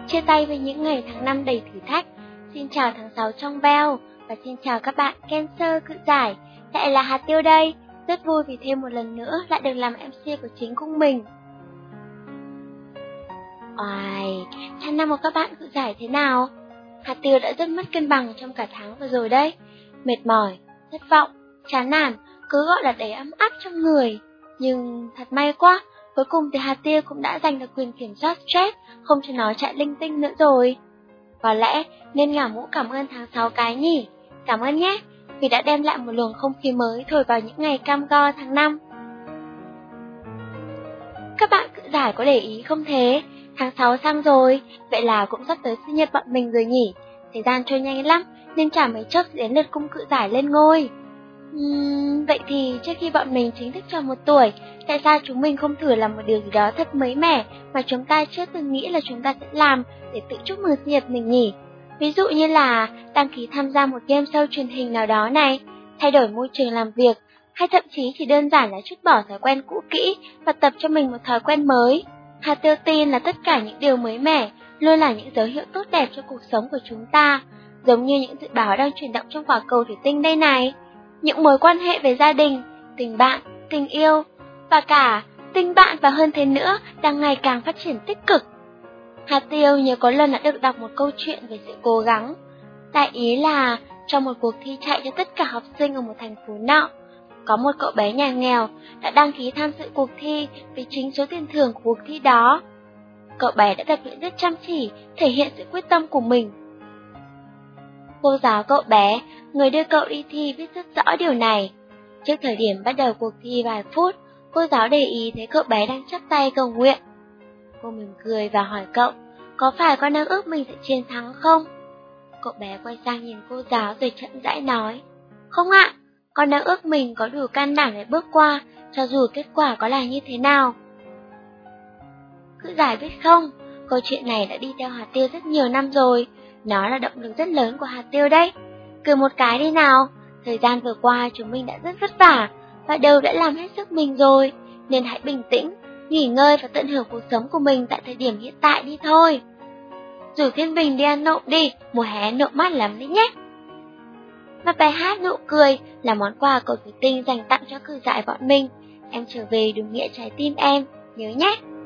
chia tay với những ngày tháng 5 đầy thử thách. Xin chào tháng 6 trong veo và xin chào các bạn Cancer cự giải. Lại là Hà Tiêu đây, rất vui vì thêm một lần nữa lại được làm MC của chính cung mình. Oài, tháng năm của các bạn cự giải thế nào? Hà Tiêu đã rất mất cân bằng trong cả tháng vừa rồi đấy. Mệt mỏi, thất vọng, chán nản, cứ gọi là đầy ấm áp trong người. Nhưng thật may quá, cuối cùng thì Hà Tiêu cũng đã giành được quyền kiểm soát stress, không cho nó chạy linh tinh nữa rồi. Có lẽ nên ngả mũ cảm ơn tháng 6 cái nhỉ? Cảm ơn nhé, vì đã đem lại một luồng không khí mới thổi vào những ngày cam go tháng 5. Các bạn cự giải có để ý không thế? Tháng 6 sang rồi, vậy là cũng sắp tới sinh nhật bọn mình rồi nhỉ? Thời gian trôi nhanh lắm, nên chả mấy chốc sẽ đến lượt cung cự giải lên ngôi. Vậy thì trước khi bọn mình chính thức tròn 1 tuổi, tại sao chúng mình không thử làm một điều gì đó thật mới mẻ mà chúng ta chưa từng nghĩ là chúng ta sẽ làm để tự chúc mừng sinh nhật mình nhỉ? Ví dụ như là đăng ký tham gia một game show truyền hình nào đó này, thay đổi môi trường làm việc, hay thậm chí chỉ đơn giản là trút bỏ thói quen cũ kỹ và tập cho mình một thói quen mới. Hà Tiêu tin là tất cả những điều mới mẻ luôn là những dấu hiệu tốt đẹp cho cuộc sống của chúng ta, giống như những dự báo đang chuyển động trong quả cầu thủy tinh đây này. Những mối quan hệ về gia đình, tình bạn, tình yêu, và cả tình bạn và hơn thế nữa đang ngày càng phát triển tích cực. Hà Tiêu nhớ có lần đã được đọc một câu chuyện về sự cố gắng. Đại ý là trong một cuộc thi chạy cho tất cả học sinh ở một thành phố nọ, có một cậu bé nhà nghèo đã đăng ký tham dự cuộc thi vì chính số tiền thưởng của cuộc thi đó. Cậu bé đã tập luyện rất chăm chỉ, thể hiện sự quyết tâm của mình. Cô giáo cậu bé, người đưa cậu đi thi, biết rất rõ điều này. Trước thời điểm bắt đầu cuộc thi vài phút, cô giáo để ý thấy cậu bé đang chắp tay cầu nguyện. Cô mỉm cười và hỏi cậu, có phải con đang ước mình sẽ chiến thắng không? Cậu bé quay sang nhìn cô giáo rồi chậm rãi nói, không ạ, con đang ước mình có đủ can đảm để bước qua, cho dù kết quả có là như thế nào. Cự giải biết không, câu chuyện này đã đi theo Hà Tiêu rất nhiều năm rồi, nó là động lực rất lớn của Hà Tiêu đấy. Cười một cái đi nào, thời gian vừa qua chúng mình đã rất vất vả, và đều đã làm hết sức mình rồi, nên hãy bình tĩnh, nghỉ ngơi và tận hưởng cuộc sống của mình tại thời điểm hiện tại đi thôi. Rủ Thiên Bình đi ăn nộm đi, mùa hè nộm mát lắm đấy nhé. Và bài hát Nụ Cười là món quà cầu thủy tinh dành tặng cho cự giải bọn mình. Em trở về đúng nghĩa trái tim em, nhớ nhé.